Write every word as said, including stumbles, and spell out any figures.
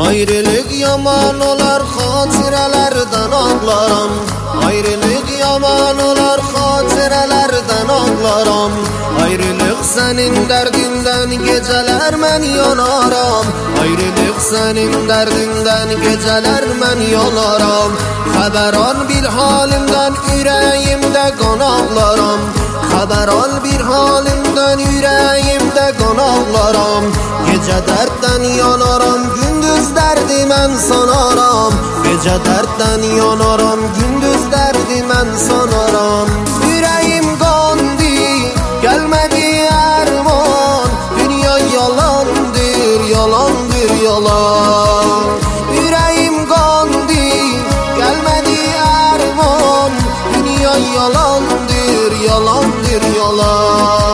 Ayrılık yaman olar, xatirelerden ağlarım. Ayrılık yaman olar, xatirelerden ağlarım. Ayrılık senin derdinden, geceler men yanaram. Ayrılık senin derdinden, geceler men yanaram. Haber al bir halimden, yüreğimde kan ağlarım. Haber al bir halimden, yüreğimde kan ağlarım. Gece dertten yanaram, gündüz derdi men sanaram. Gece dertten yanaram, gündüz derdi men sanaram. Yüreğim